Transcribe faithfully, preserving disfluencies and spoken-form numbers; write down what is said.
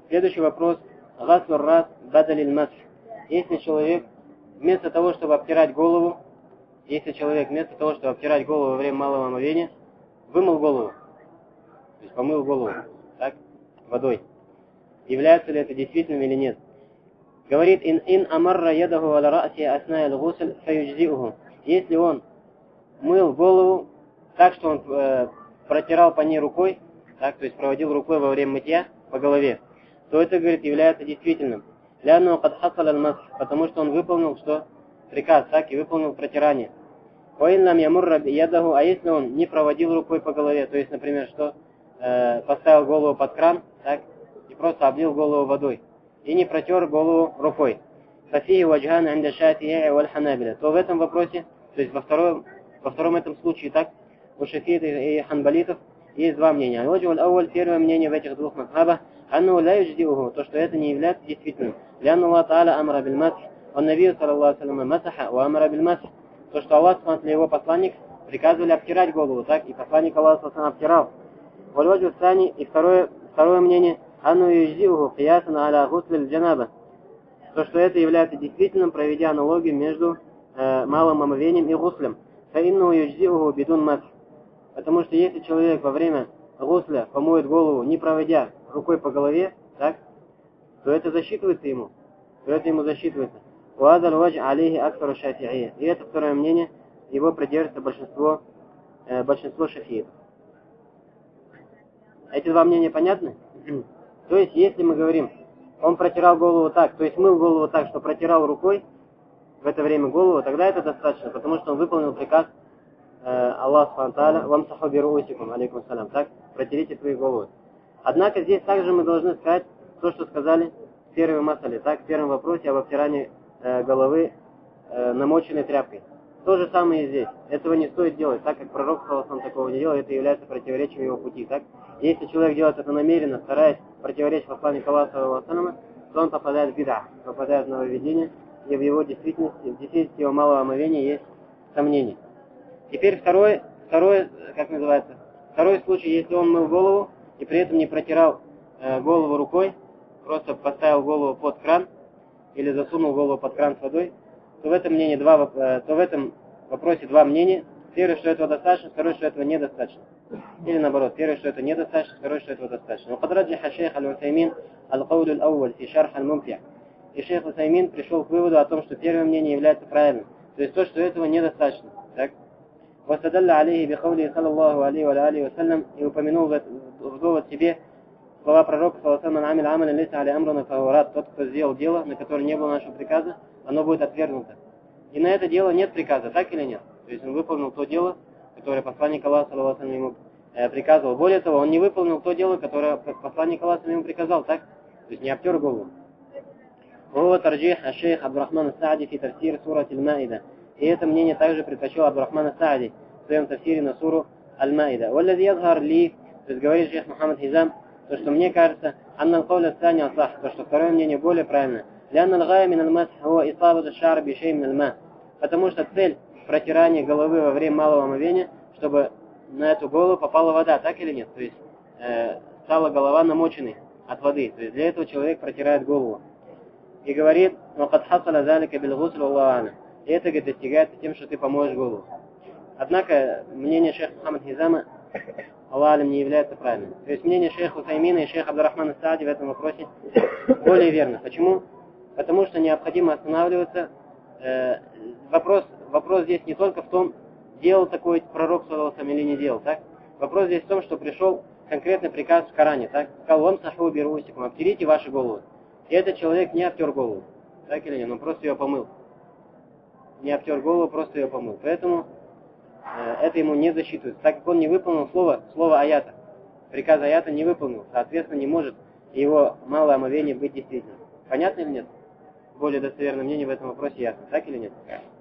Следующий вопрос. Гаслур рас бадалиль масх. Если человек вместо того, чтобы обтирать голову, если человек вместо того, чтобы обтирать голову во время малого омовения, вымыл голову, то есть помыл голову, так, водой, является ли это действительным или нет? Говорит, ин ин амарра ядаху аля ра'си асна аль-гусль фаюджзиуху. Если он мыл голову так, что он э, протирал по ней рукой, так, то есть проводил рукой во время мытья по голове, то это, говорит, является действительным. Лянну кад хасал аль-масх, потому что он выполнил что? Приказ, так, и выполнил протирание. Ваин лам ямурра ядаху, а если он не проводил рукой по голове, то есть, например, что э, поставил голову под кран, так, и просто облил голову водой, и не протер голову рукой. Фафии ваджхан инда шафии валь ханабиля. То в этом вопросе, то есть во втором, во втором этом случае, так, у шафиитов и ханбалитов есть два мнения. Аль-ваджу аль-ауаль, первое мнение в этих двух мазхабах, анну ла юдждиуху, то, что это не является действительным. Лянну Аллах Та'аля амара биль масх, он Наби саллаллаху алейхи масаха, ва амара биль масх. То, что Аллах, смотри, его посланник приказывали обтирать голову, так, и посланник Аллаха обтирал. Валь-ваджу сани, и второе, второе мнение, анну юдждиуху киясан аля гуслиль джанаба. То, что это является действительным, проведя аналогию между э, малым омовением и гуслем. Фаинну юдждиуху бидун масх. Потому что если человек во время гусля помоет голову, не проводя рукой по голове, так, то это засчитывается ему. То это ему засчитывается. Уазаль вадж алейхи аксару шафи'ия. И это второе мнение, его придерживается большинство, э, большинство шафиитов. Эти два мнения понятны? То есть, если мы говорим, он протирал голову так, то есть мыл голову так, что протирал рукой в это время голову, тогда это достаточно, потому что он выполнил приказ Аллах субхану тааля, вам саху бируусикум, алейкум салям, так, протерите свои головы. Однако здесь также мы должны сказать то, что сказали в первой масале, так, в первом вопросе об обтирании э, головы э, намоченной тряпкой. То же самое и здесь. Этого не стоит делать, так как пророк саллаллаху такого не делал, это является противоречием его пути, так. Если человек делает это намеренно, стараясь противоречить посланнику Аллаха саллаллаху алейхи ва саллям, то он попадает в бид'а, попадает в нововведение, и в его действительности, в действительности его малого омовения есть сомнения. Теперь второй, второй, как называется, второй случай, если он мыл голову и при этом не протирал э, голову рукой, просто поставил голову под кран или засунул голову под кран с водой, то в этом мнении два, э, то в этом вопросе два мнения. Первое, что этого достаточно, второе, что этого недостаточно. Или наоборот, первое, что это недостаточно, второе, что этого достаточно. Но подраджиха шейх аль-Усаймин аль-Каулю аль-Ауаль фи шарх аль-Мумтия. И шейх Усаймин пришел к выводу о том, что первое мнение является правильным. То есть то, что этого недостаточно. Так? واستدل عليه بقوله صلى الله عليه وآله وسلم, и упомянул в довод себе слова пророка саллаллаху алейхи ва саллям: лейса аля амрана фахурат, тот, кто сделал дело, на которое не было нашего приказа, оно будет отвергнуто. И на это дело нет приказа, так или нет? То есть он выполнил то дело, которое посланник Аллаха саллаллаху алейхи ва саллям ему э, приказывал. Более того, он не выполнил то дело, которое посланник Аллаха ему приказал, так? То есть не обтер голову. وهو ترجيح الشيخ عبد الرحمن السعدي في تفسير سورة المائدة. И это мнение также предпочел Абдурахман ас-Саади в своем тафсире на суру Аль-Маида. «Валлади язгар ли», то есть говорит шейх Мухаммад Хизам, то, что мне кажется, «Анна аль-Кауля ас-Сани асах», то, что второе мнение более правильно. «Лянна аль-Гая мин аль-Масх хуа исабат аш-шар би шей мин аль-ма». Потому что цель протирания головы во время малого омовения, чтобы на эту голову попала вода, так или нет? То есть э, стала голова намоченной от воды. То есть для этого человек протирает голову. И говорит: «Вакад хасаля залика бил гусл Аллаху а'лам». И это, говорит, достигается тем, что ты помоешь голову. Однако мнение шейха Мухаммад Хизама, Аллаху а'лам, не является правильным. То есть мнение шейха Усаймина и шейха Абдурахмана ас-Саади в этом вопросе более верно. Почему? Потому что необходимо останавливаться. Э, вопрос, вопрос здесь не только в том, делал такой пророк саллаллаху алейхи ва саллям или не делал, так? Вопрос здесь в том, что пришел конкретный приказ в Коране, так? Сказал: «Вам саху бируусикум, обтерите ваши головы». И этот человек не обтер голову, так или нет? Он просто ее помыл. Не обтер голову, просто ее помыл. Поэтому э, это ему не засчитывается, так как он не выполнил слово, слово аята. Приказ аята не выполнил, соответственно, не может его малое омовение быть действительным. Понятно или нет? Более достоверное мнение в этом вопросе ясно, так или нет?